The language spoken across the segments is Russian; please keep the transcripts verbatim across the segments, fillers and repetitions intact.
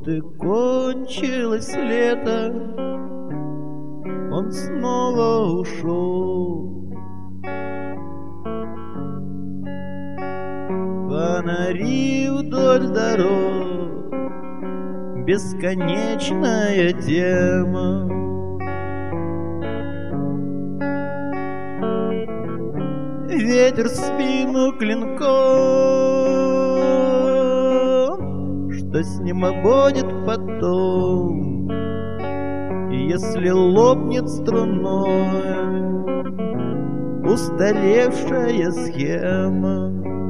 Вот и кончилось лето, он снова ушел. Фонари вдоль дорог, бесконечная тема. Ветер в спину клинком, что с ним будет потом, если лопнет струной устаревшая схема.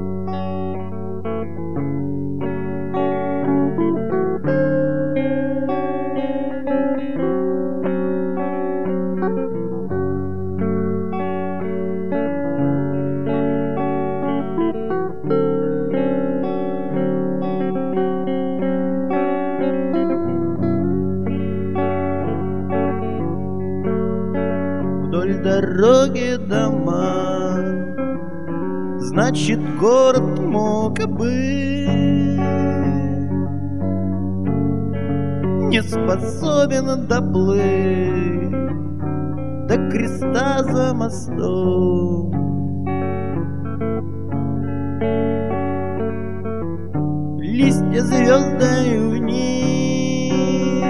Вдоль дороги дома, значит, город мог быть не способен доплыть до креста за мостом. Листья звездою вниз,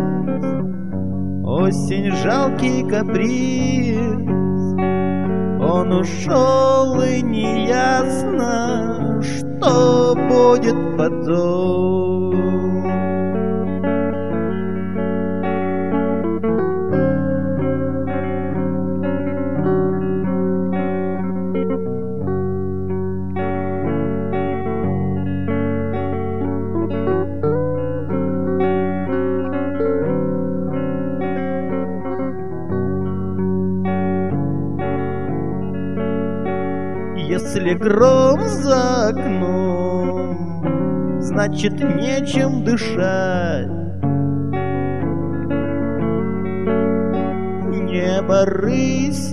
осень жалкий каприз. Он ушел, и неясно, что будет потом. Если гром за окном, значит, нечем дышать. Небо, рысь,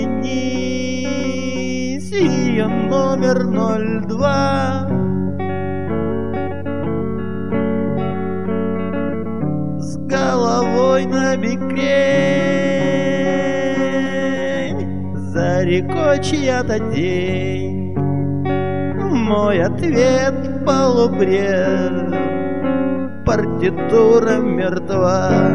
оглянись, ее номер ноль два. С головой на бекрень, за рекой чья-то день. Мой ответ — полубред, партитура мертва.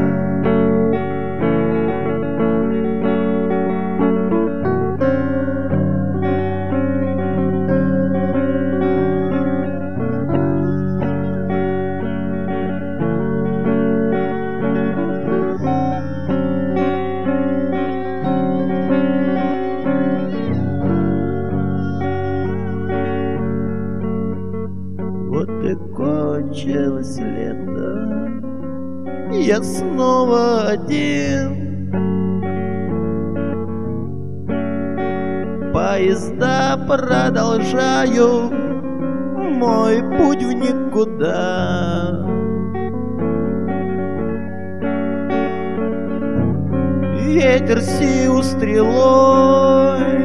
Вот и кончилось лето, я снова один. Поезда продолжаю мой путь в никуда. Ветер сию стрелой,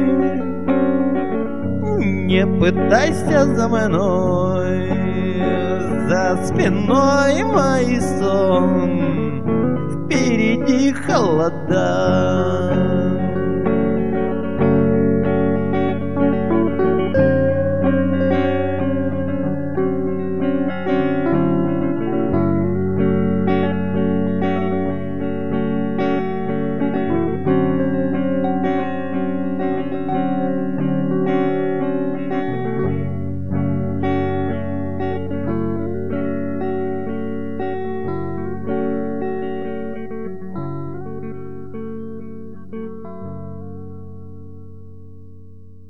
не пытайся за мной. За спиной мой сон, впереди холода.